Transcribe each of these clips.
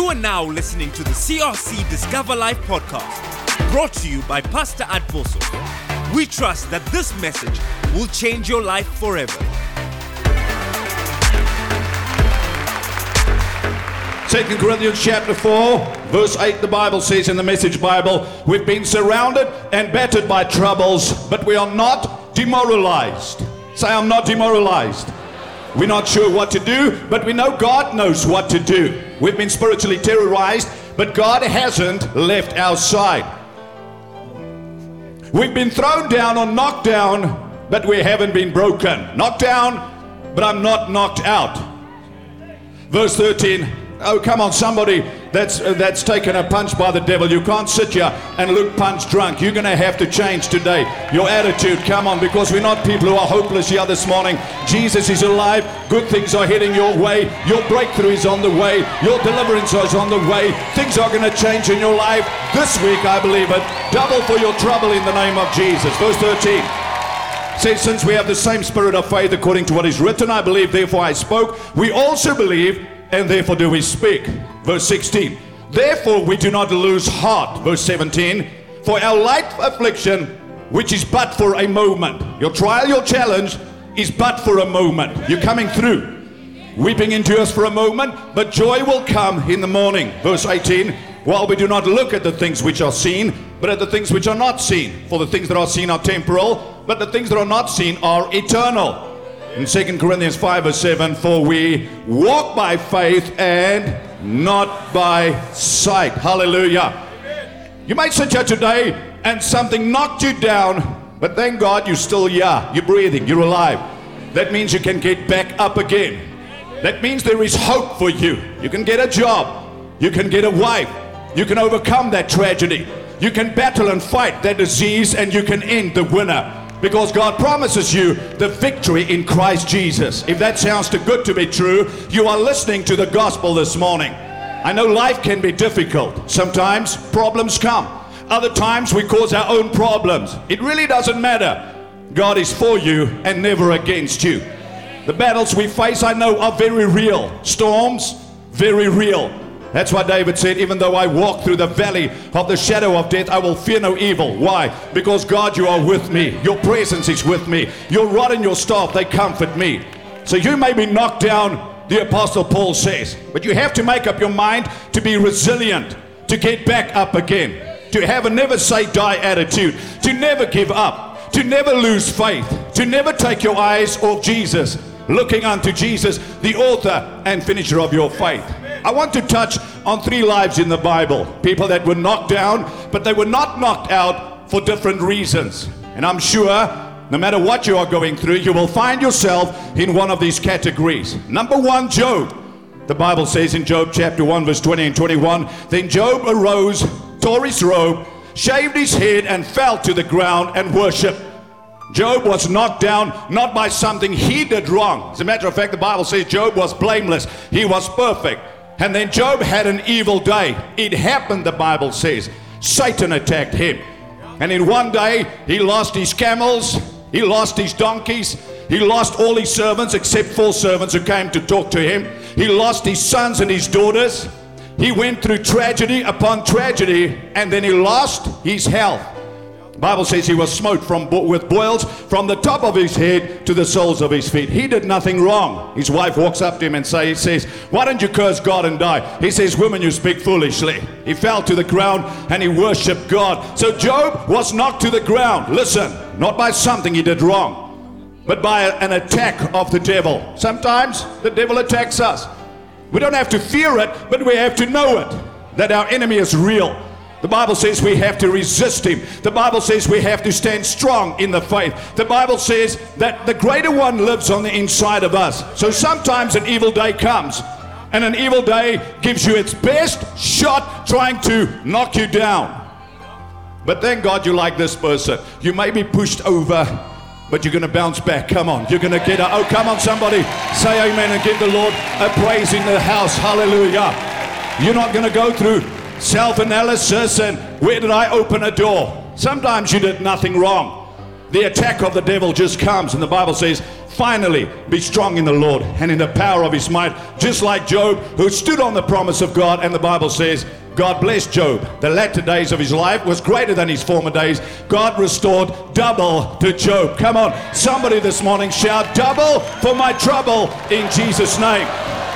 You are now listening to the CRC Discover Life podcast, brought to you by Pastor Advoso. We trust that this message will change your life forever. 2 Corinthians chapter 4, verse 8, the Bible says in the Message Bible, we've been surrounded and battered by troubles, but we are not demoralized. Say, I'm not demoralized. We're not sure what to do, but we know God knows what to do. We've been spiritually terrorized, but God hasn't left our side. We've been thrown down or knocked down, but we haven't been broken. Knocked down, but I'm not knocked out. Verse 13. Oh, come on, somebody that's taken a punch by the devil. You can't sit here and look punch drunk. You're going to have to change today. Your attitude, come on, because we're not people who are hopeless here this morning. Jesus is alive. Good things are heading your way. Your breakthrough is on the way. Your deliverance is on the way. Things are going to change in your life this week, I believe it. Double for your trouble in the name of Jesus. Verse 13. Says, since we have the same spirit of faith according to what is written, I believe, therefore I spoke. We also believe, and therefore do we speak. Verse 16. Therefore we do not lose heart. Verse 17. For our light affliction, which is but for a moment. Your trial, your challenge is but for a moment. You're coming through. Weeping endures for a moment, but joy will come in the morning. Verse 18. While we do not look at the things which are seen, but at the things which are not seen. For the things that are seen are temporal, but the things that are not seen are eternal. In 2 Corinthians 5 verse 7, for we walk by faith and not by sight. Hallelujah. You might sit here today and something knocked you down, but thank God you're still here. You're breathing. You're alive. That means you can get back up again. That means there is hope for you. You can get a job. You can get a wife. You can overcome that tragedy. You can battle and fight that disease, and you can end the winner. Because God promises you the victory in Christ Jesus. If that sounds too good to be true, you are listening to the gospel this morning. I know life can be difficult. Sometimes problems come. Other times we cause our own problems. It really doesn't matter. God is for you and never against you. The battles we face, I know, are very real. Storms, very real. That's why David said, even though I walk through the valley of the shadow of death, I will fear no evil. Why? Because God, you are with me. Your presence is with me. Your rod and your staff, they comfort me. So you may be knocked down, the Apostle Paul says, but you have to make up your mind to be resilient, to get back up again, to have a never say die attitude, to never give up, to never lose faith, to never take your eyes off Jesus, looking unto Jesus, the author and finisher of your faith. I want to touch on 3 lives in the Bible. People that were knocked down, but they were not knocked out for different reasons. And I'm sure, no matter what you are going through, you will find yourself in one of these categories. Number 1, Job. The Bible says in Job chapter 1, verse 20 and 21, then Job arose, tore his robe, shaved his head, and fell to the ground and worshipped. Job was knocked down not by something he did wrong. As a matter of fact, the Bible says Job was blameless. He was perfect. And then Job had an evil day. It happened, the Bible says. Satan attacked him. And in one day, he lost his camels, he lost his donkeys, he lost all his servants except 4 servants who came to talk to him. He lost his sons and his daughters. He went through tragedy upon tragedy, and then he lost his health. The Bible says he was smote with boils from the top of his head to the soles of his feet. He did nothing wrong. His wife walks up to him and says, why don't you curse God and die? He says, woman, you speak foolishly. He fell to the ground and he worshiped God. So Job was knocked to the ground. Listen, not by something he did wrong, but by an attack of the devil. Sometimes the devil attacks us. We don't have to fear it, but we have to know it, that our enemy is real. The Bible says we have to resist him. The Bible says we have to stand strong in the faith. The Bible says that the greater one lives on the inside of us. So sometimes an evil day comes, and an evil day gives you its best shot trying to knock you down. But thank God you're like this person. You may be pushed over, but you're going to bounce back. Come on, you're going to get up. Oh, come on, somebody. Say amen and give the Lord a praise in the house. Hallelujah. You're not going to go through self-analysis and where did I open a door? Sometimes you did nothing wrong. the attack of the devil just comes, and the Bible says, finally, be strong in the Lord and in the power of his might, just like Job, who stood on the promise of God. And the Bible says, God blessed Job. The latter days of his life was greater than his former days. God restored double to Job. Come on, somebody this morning shout, double for my trouble in Jesus' name.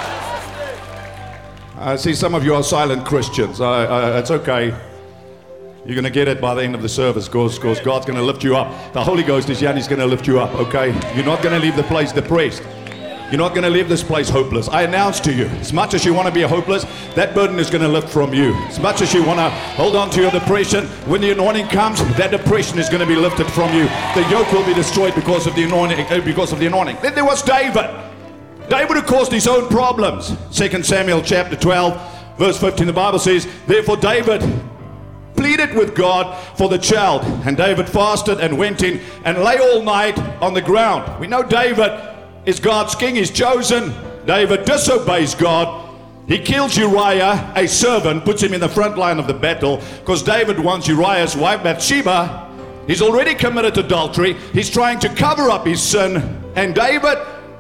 I see some of you are silent Christians. It's okay. You're going to get it by the end of the service, because God's going to lift you up. The Holy Ghost is here and he's going to lift you up, okay? You're not going to leave the place depressed. You're not going to leave this place hopeless. I announce to you, as much as you want to be hopeless, that burden is going to lift from you. As much as you want to hold on to your depression, when the anointing comes, that depression is going to be lifted from you. The yoke will be destroyed because of the anointing. Then there was David. David who caused his own problems. 2 Samuel chapter 12, verse 15, the Bible says, therefore David pleaded with God for the child. And David fasted and went in and lay all night on the ground. We know David is God's king. He's chosen. David disobeys God. He kills Uriah, a servant, puts him in the front line of the battle, because David wants Uriah's wife, Bathsheba. He's already committed adultery. He's trying to cover up his sin. And David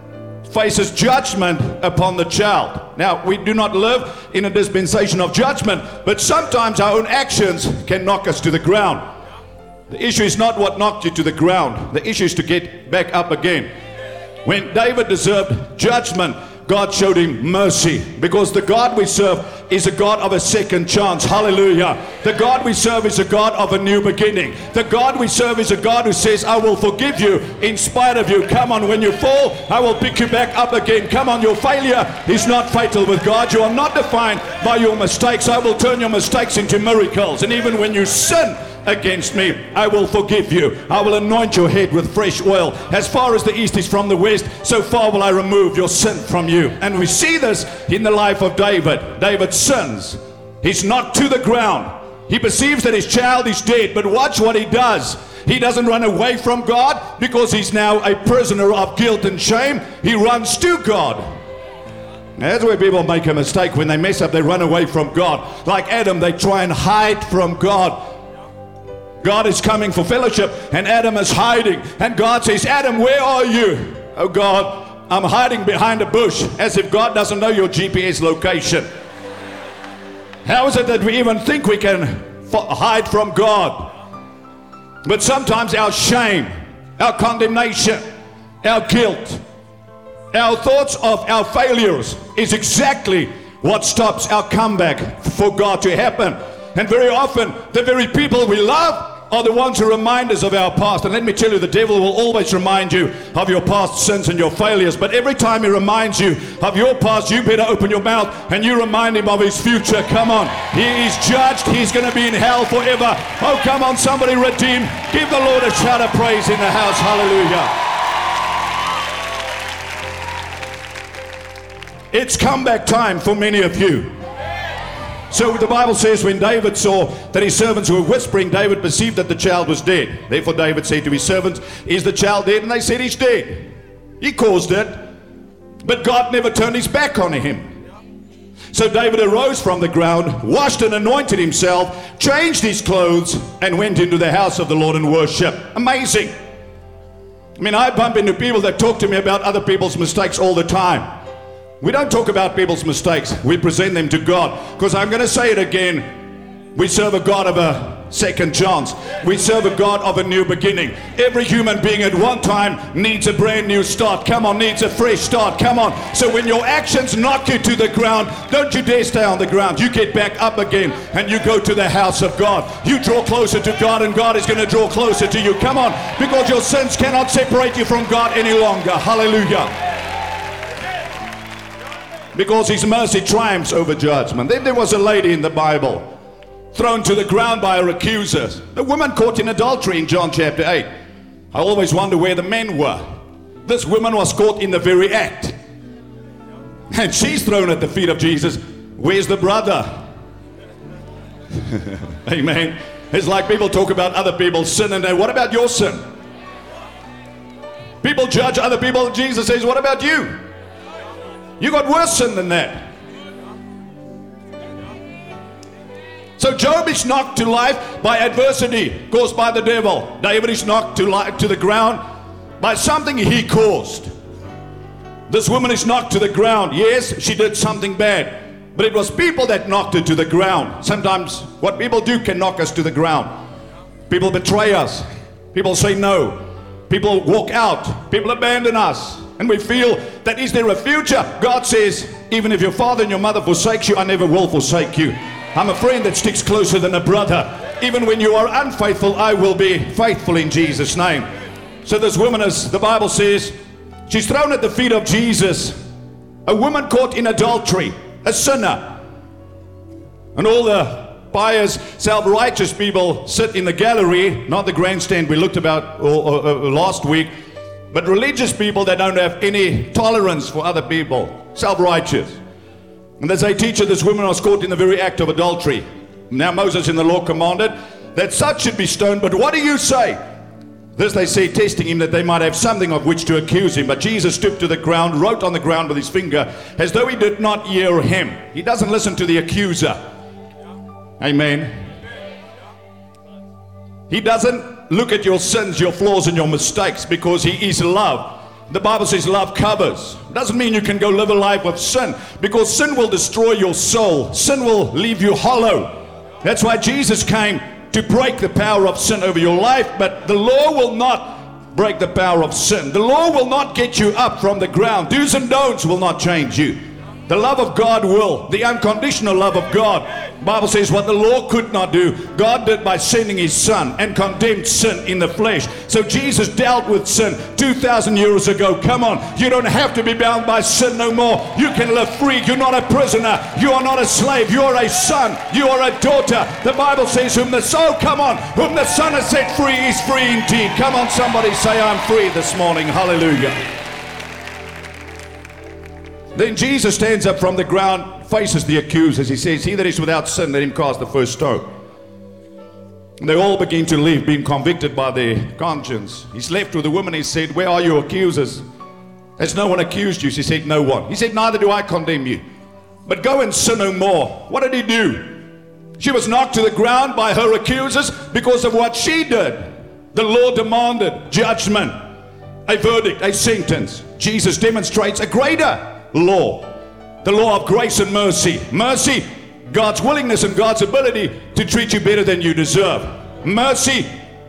faces judgment upon the child. Now, we do not live in a dispensation of judgment, but sometimes our own actions can knock us to the ground. The issue is not what knocked you to the ground. The issue is to get back up again. When David deserved judgment, God showed him mercy, because the God we serve is a God of a second chance. Hallelujah. The God we serve is a God of a new beginning. The God we serve is a God who says, I will forgive you in spite of you. Come on, when you fall, I will pick you back up again. Come on, your failure is not fatal with God. You are not defined by your mistakes. I will turn your mistakes into miracles. And even when you sin against me, I will forgive you. I will anoint your head with fresh oil. As far as the east is from the west, so far will I remove your sin from you. And we see this in the life of David. David sins. He's knocked to the ground. He perceives that his child is dead, but watch what he does. He doesn't run away from God because he's now a prisoner of guilt and shame. He runs to God. Now, that's where people make a mistake. When they mess up, they run away from God. Like Adam, they try and hide from God. God is coming for fellowship, and Adam is hiding. And God says, Adam, where are you? Oh God, I'm hiding behind a bush, as if God doesn't know your GPS location. How is it that we even think we can hide from God? But sometimes our shame, our condemnation, our guilt, our thoughts of our failures is exactly what stops our comeback for God to happen. And very often, the very people we love are the ones who remind us of our past. And let me tell you, the devil will always remind you of your past sins and your failures. But every time he reminds you of your past, you better open your mouth and you remind him of his future. Come on. He is judged. He's going to be in hell forever. Oh, come on, somebody redeem. Give the Lord a shout of praise in the house. Hallelujah. It's comeback time for many of you. So the Bible says, when David saw that his servants were whispering, David perceived that the child was dead. Therefore David said to his servants, is the child dead? And they said, he's dead. He caused it. But God never turned his back on him. So David arose from the ground, washed and anointed himself, changed his clothes, and went into the house of the Lord and worshiped. Amazing. I mean, I bump into people that talk to me about other people's mistakes all the time. We don't talk about people's mistakes. We present them to God. Because I'm going to say it again. We serve a God of a second chance. We serve a God of a new beginning. Every human being at one time needs a brand new start. Come on, needs a fresh start. Come on. So when your actions knock you to the ground, don't you dare stay on the ground. You get back up again and you go to the house of God. You draw closer to God and God is going to draw closer to you. Come on. Because your sins cannot separate you from God any longer. Hallelujah. Because his mercy triumphs over judgment. Then there was a lady in the Bible thrown to the ground by her accusers. A woman caught in adultery in John chapter 8. I always wonder where the men were. This woman was caught in the very act. And she's thrown at the feet of Jesus. Where's the brother? Amen. It's like people talk about other people's sin and they, what about your sin? People judge other people. Jesus says, what about you? You got worse sin than that. So Job is knocked to life by adversity caused by the devil. David is knocked to the ground by something he caused. This woman is knocked to the ground. Yes, she did something bad, but it was people that knocked her to the ground. Sometimes what people do can knock us to the ground. People betray us. People say no. People walk out. People abandon us. And we feel that, is there a future? God says, even if your father and your mother forsakes you, I never will forsake you. I'm a friend that sticks closer than a brother. Even when you are unfaithful, I will be faithful in Jesus' name. So this woman, as the Bible says, she's thrown at the feet of Jesus. A woman caught in adultery, a sinner. And all the pious, self-righteous people sit in the gallery, not the grandstand we looked about last week, but religious people that don't have any tolerance for other people, self-righteous. And as they teach her, this woman was caught in the very act of adultery. Now Moses in the law commanded that such should be stoned, but what do you say? This they say, testing him that they might have something of which to accuse him. But Jesus stooped to the ground, wrote on the ground with his finger, as though he did not hear him. He doesn't listen to the accuser. Amen. He doesn't look at your sins, your flaws, and your mistakes, because he is love. The Bible says love covers. Doesn't mean you can go live a life of sin, because sin will destroy your soul. Sin will leave you hollow. That's why Jesus came, to break the power of sin over your life. But the law will not break the power of sin. The law will not get you up from the ground. Do's and don'ts will not change you. The love of God will. The unconditional love of God. The Bible says what the law could not do, God did by sending his son and condemned sin in the flesh. So Jesus dealt with sin 2,000 years ago. Come on, you don't have to be bound by sin no more. You can live free. You're not a prisoner. You are not a slave. You are a son. You are a daughter. The Bible says whom the soul, come on, whom the son has set free is free indeed. Come on, somebody say I'm free this morning. Hallelujah. Then Jesus stands up from the ground, faces the accusers. He says, he that is without sin, let him cast the first stone. And they all begin to leave, being convicted by their conscience. He's left with the woman. He said, where are your accusers? Has no one accused you? She said, no one. He said, neither do I condemn you. But go and sin no more. What did he do? She was knocked to the ground by her accusers because of what she did. The law demanded judgment, a verdict, a sentence. Jesus demonstrates a greater law, the law of grace and mercy. Mercy, God's willingness and God's ability to treat you better than you deserve. Mercy,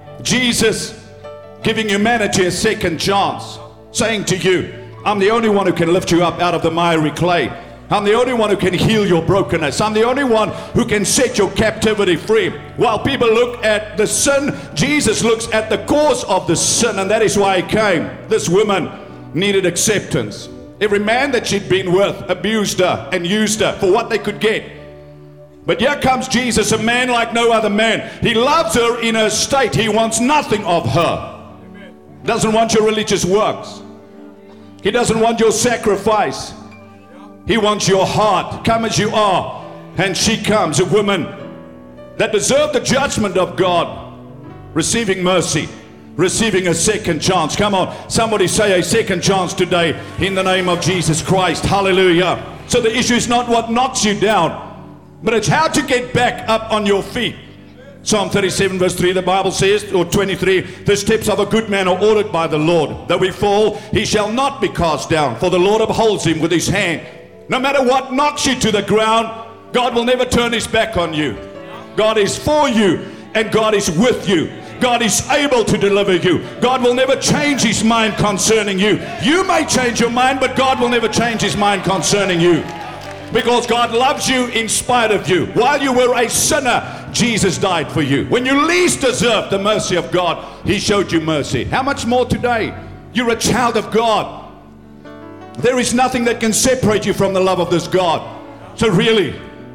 Jesus giving humanity a second chance, saying to you, I'm the only one who can lift you up out of the miry clay. I'm the only one who can heal your brokenness. I'm the only one who can set your captivity free. While people look at the sin, Jesus looks at the cause of the sin, and that is why he came. This woman needed acceptance. Every man that she'd been with abused her and used her for what they could get. But here comes Jesus, a man like no other man. He loves her in her state. He wants nothing of her. Doesn't want your religious works. He doesn't want your sacrifice. He wants your heart. Come as you are. And she comes, a woman that deserved the judgment of God, receiving mercy, receiving a second chance. Come on, somebody say a second chance today in the name of Jesus Christ. Hallelujah. So the issue is not what knocks you down, but it's how to get back up on your feet. Psalm 37 verse 3, the Bible says, or 23, the steps of a good man are ordered by the Lord. Though he fall, he shall not be cast down, for the Lord upholds him with his hand. No matter what knocks you to the ground, God will never turn his back on you. God is for you, and God is with you. God is able to deliver you. God will never change his mind concerning you. You may change your mind, but God will never change his mind concerning you. Because God loves you in spite of you. While you were a sinner, Jesus died for you. When you least deserved the mercy of God, he showed you mercy. How much more today? You're a child of God. There is nothing that can separate you from the love of this God. So really,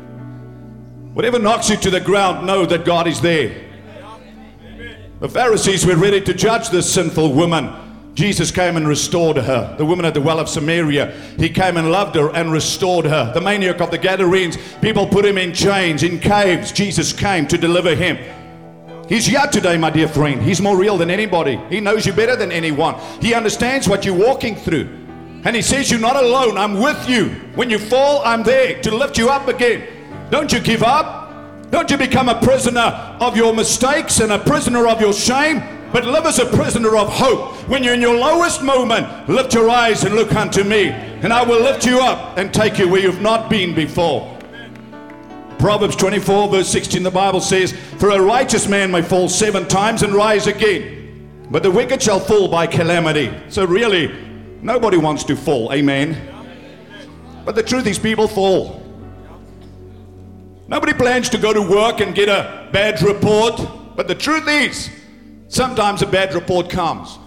whatever knocks you to the ground, know that God is there. The Pharisees were ready to judge this sinful woman. Jesus came and restored her. The woman at the well of Samaria, he came and loved her and restored her. The maniac of the Gadarenes, people put him in chains, in caves. Jesus came to deliver him. He's here today, my dear friend. He's more real than anybody. He knows you better than anyone. He understands what you're walking through. And he says, you're not alone. I'm with you. When you fall, I'm there to lift you up again. Don't you give up. Don't you become a prisoner of your mistakes and a prisoner of your shame, but live as a prisoner of hope. When you're in your lowest moment, lift your eyes and look unto me, and I will lift you up and take you where you've not been before. Proverbs 24 verse 16, the Bible says, for a righteous man may fall 7 times and rise again, but the wicked shall fall by calamity. So really, nobody wants to fall, amen? But the truth is, people fall. Nobody plans to go to work and get a bad report, but the truth is, sometimes a bad report comes.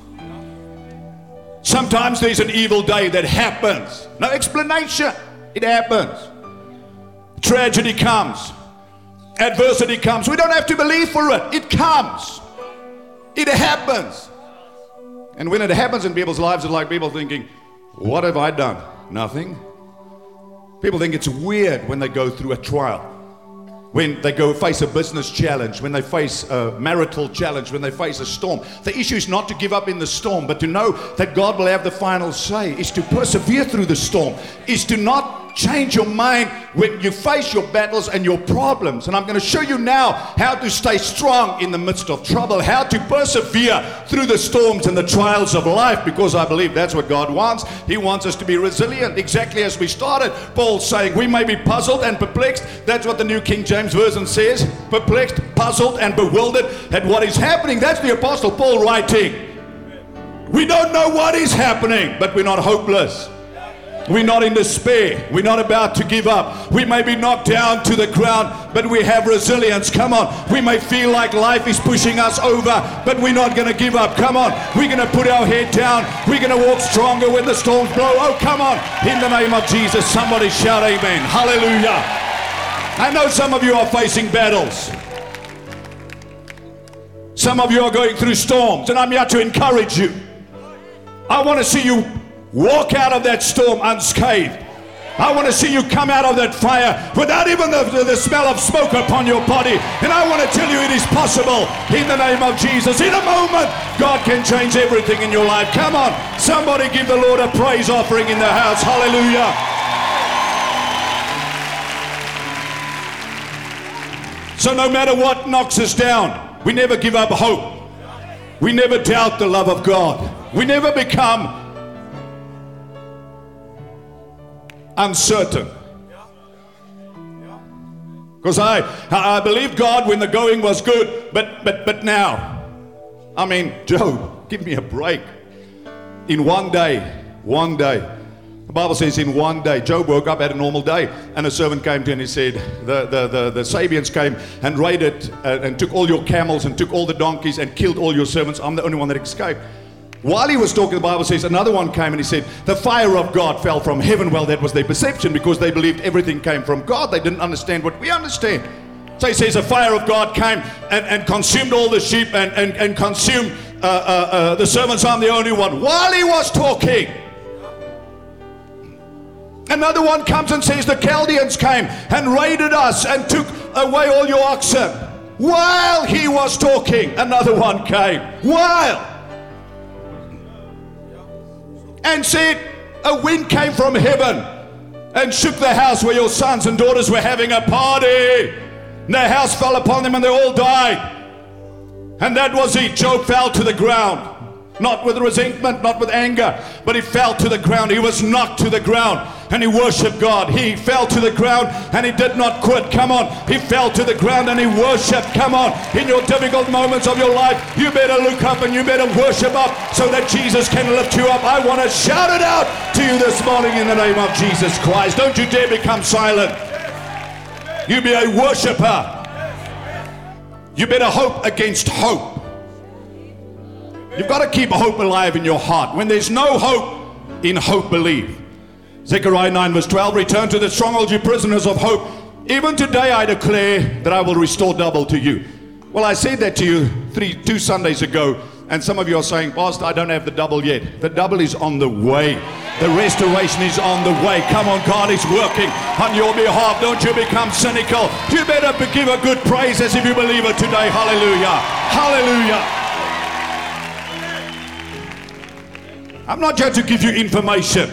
Sometimes there's an evil day that happens. No explanation. It happens. Tragedy comes. Adversity comes. We don't have to believe for it. It comes. It happens. And when it happens in people's lives, it's like people thinking, what have I done? Nothing. People think it's weird when they go through a trial. When they go face a business challenge, when they face a marital challenge, when they face a storm. The issue is not to give up in the storm, but to know that God will have the final say, is to persevere through the storm, is to not change your mind when you face your battles and your problems. And I'm going to show you now how to stay strong in the midst of trouble, how to persevere through the storms and the trials of life, because I believe that's what God wants. He wants us to be resilient, exactly as we started. Paul's saying we may be puzzled and perplexed. That's what the New King James Version says. Perplexed, puzzled, and bewildered at what is happening. That's the Apostle Paul writing. We don't know what is happening, but we're not hopeless. We're not in despair. We're not about to give up. We may be knocked down to the ground, but we have resilience. Come on. We may feel like life is pushing us over, but we're not going to give up. Come on. We're going to put our head down. We're going to walk stronger when the storms blow. Oh, come on. In the name of Jesus, somebody shout amen. Hallelujah. I know some of you are facing battles. Some of you are going through storms, and I'm here to encourage you. I want to see you walk out of that storm unscathed. I want to see you come out of that fire without even the smell of smoke upon your body. And I want to tell you it is possible in the name of Jesus. In a moment, God can change everything in your life. Come on, somebody give the Lord a praise offering in the house. Hallelujah. So no matter what knocks us down, we never give up hope. We never doubt the love of God. We never become uncertain. Because I believed God when the going was good, but now, I mean, Job, give me a break. In one day, the Bible says in one day, Job woke up, had a normal day, and a servant came to him and he said, the Sabians came and raided and took all your camels and took all the donkeys and killed all your servants. I'm the only one that escaped. While he was talking, the Bible says another one came and he said, the fire of God fell from heaven. Well, that was their perception, because they believed everything came from God. They didn't understand what we understand. So he says a fire of God came and consumed all the sheep and consumed the servants. I'm the only one. While he was talking, another one comes and says the Chaldeans came and raided us and took away all your oxen. While he was talking, another one came. While. And said, a wind came from heaven and shook the house where your sons and daughters were having a party. And the house fell upon them and they all died. And that was it. Job fell to the ground. Not with resentment, not with anger, but he fell to the ground. He was knocked to the ground and he worshiped God. He fell to the ground and he did not quit. Come on. He fell to the ground and he worshiped. Come on. In your difficult moments of your life, you better look up and you better worship up so that Jesus can lift you up. I want to shout it out to you this morning in the name of Jesus Christ. Don't you dare become silent. You be a worshiper. You better hope against hope. You've got to keep hope alive in your heart. When there's no hope, in hope believe. Zechariah 9 verse 12, return to the stronghold, you prisoners of hope. Even today I declare that I will restore double to you. Well, I said that to you 2 Sundays ago, and some of you are saying, Pastor, I don't have the double yet. The double is on the way. The restoration is on the way. Come on, God is working on your behalf. Don't you become cynical. You better give a good praise as if you believe it today. Hallelujah. Hallelujah. I'm not here to give you information.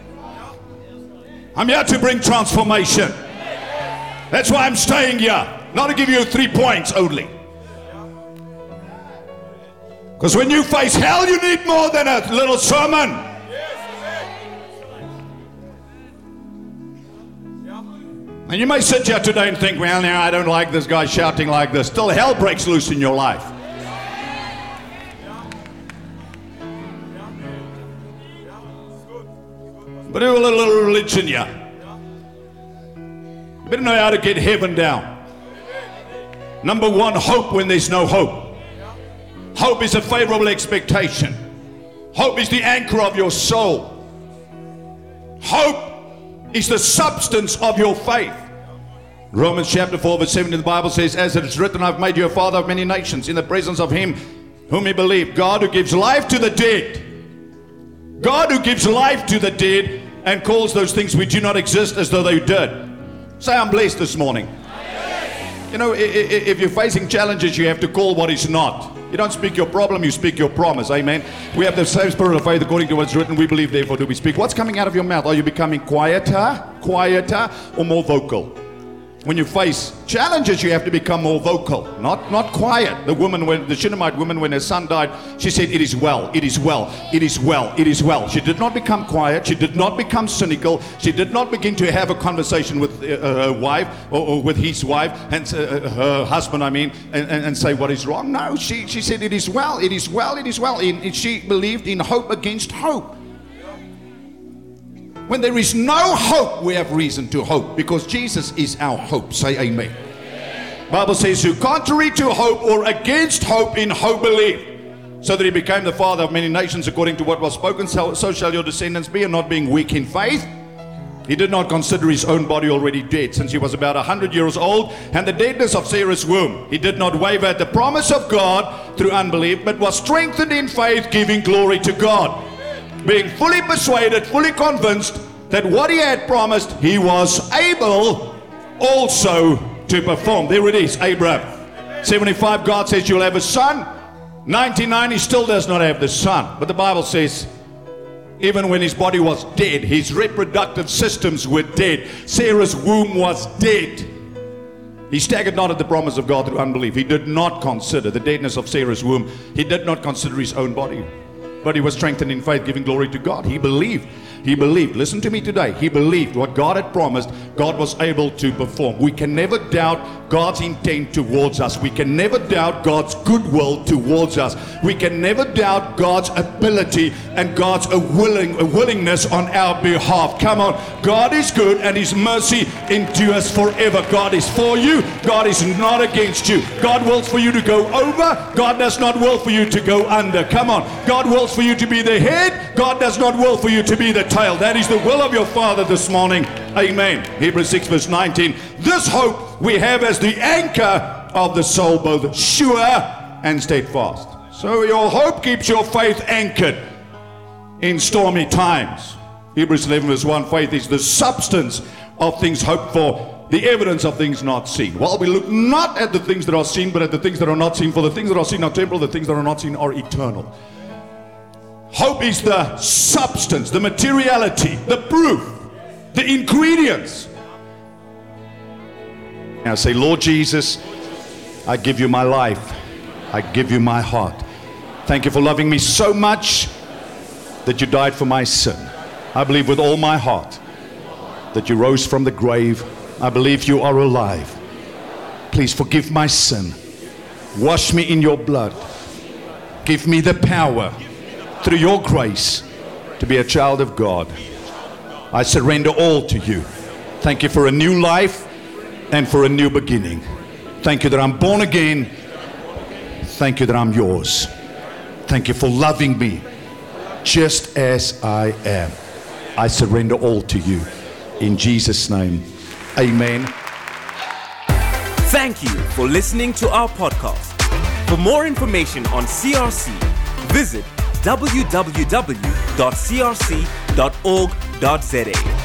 I'm here to bring transformation. That's why I'm staying here. Not to give you 3 points only. Because when you face hell, you need more than a little sermon. And you may sit here today and think, well, now I don't like this guy shouting like this. Till hell breaks loose in your life. But do a little religion here. You better know how to get heaven down. Number one, hope when there's no hope. Hope is a favorable expectation. Hope is the anchor of your soul. Hope is the substance of your faith. Romans chapter 4 verse 7 in the Bible says, as it is written, I've made you a father of many nations in the presence of him whom you believe. God who gives life to the dead. God who gives life to the dead and calls those things which do not exist as though they did. Say, I'm blessed this morning. You know, if you're facing challenges, you have to call what is not. You don't speak your problem, you speak your promise. Amen. We have the same spirit of faith according to what's written. We believe, therefore do we speak. What's coming out of your mouth? Are you becoming quieter, or more vocal? When you face challenges, you have to become more vocal, not quiet. The Shunammite woman, when her son died, she said, it is well, it is well, it is well, it is well. She did not become quiet. She did not become cynical. She did not begin to have a conversation with her wife or with his wife, and her husband, and say what is wrong. No, she said, it is well, it is well, it is well. She believed in hope against hope. When there is no hope, we have reason to hope, because Jesus is our hope. Say amen. Bible says, who contrary to hope or against hope in hope believed, so that he became the father of many nations according to what was spoken, so shall your descendants be, and not being weak in faith. He did not consider his own body already dead, since he was about 100 years old, and the deadness of Sarah's womb. He did not waver at the promise of God through unbelief, but was strengthened in faith, giving glory to God, being fully persuaded, fully convinced that what he had promised, he was able also to perform. There it is, Abraham. 75, God says you'll have a son. 99, he still does not have the son. But the Bible says, even when his body was dead, his reproductive systems were dead. Sarah's womb was dead. He staggered not at the promise of God through unbelief. He did not consider the deadness of Sarah's womb. He did not consider his own body. But he was strengthened in faith, giving glory to God. He believed. He believed. Listen to me today. He believed what God had promised, God was able to perform. We can never doubt God's intent towards us. We can never doubt God's goodwill towards us. We can never doubt God's ability and God's willingness on our behalf. Come on. God is good and his mercy endures forever. God is for you. God is not against you. God wills for you to go over. God does not will for you to go under. Come on. God wills for you to be the head. God does not will for you to be the tail. That is the will of your Father this morning. Amen. Hebrews 6 verse 19. This hope we have as the anchor of the soul, both sure and steadfast. So your hope keeps your faith anchored in stormy times. Hebrews 11 verse 1. Faith is the substance of things hoped for, the evidence of things not seen. Well, we look not at the things that are seen, but at the things that are not seen. For the things that are seen are temporal, the things that are not seen are eternal. Hope is the substance, the materiality, the proof, the ingredients. Now say, Lord Jesus, I give you my life. I give you my heart. Thank you for loving me so much that you died for my sin. I believe with all my heart that you rose from the grave. I believe you are alive. Please forgive my sin. Wash me in your blood. Give me the power through your grace to be a child of God. I surrender all to you. Thank you for a new life and for a new beginning. Thank you that I'm born again. Thank you that I'm yours. Thank you for loving me just as I am. I surrender all to you. In Jesus' name, amen. Thank you for listening to our podcast. For more information on CRC, visit www.crc.org.za.